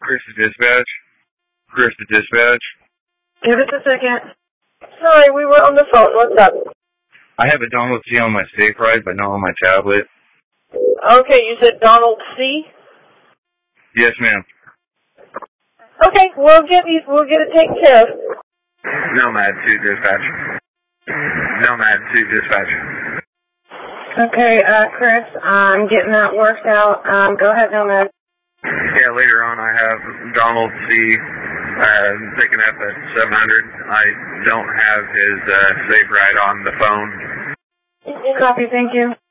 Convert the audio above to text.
Chris to dispatch. Chris to dispatch. Give us a second. Sorry, we were on the phone. What's up? I have a Donald C on my Safe Ride, but not on my tablet. Okay, you said Donald C? Yes, ma'am. Okay, we'll get it taken care of. Nomad to dispatch. Nomad to dispatch. Okay, Chris, I'm getting that worked out. Go ahead, Nomad. Yeah, later on I have Donald C. Picking up at 700. I don't have his Safe Ride on the phone. Copy, thank you.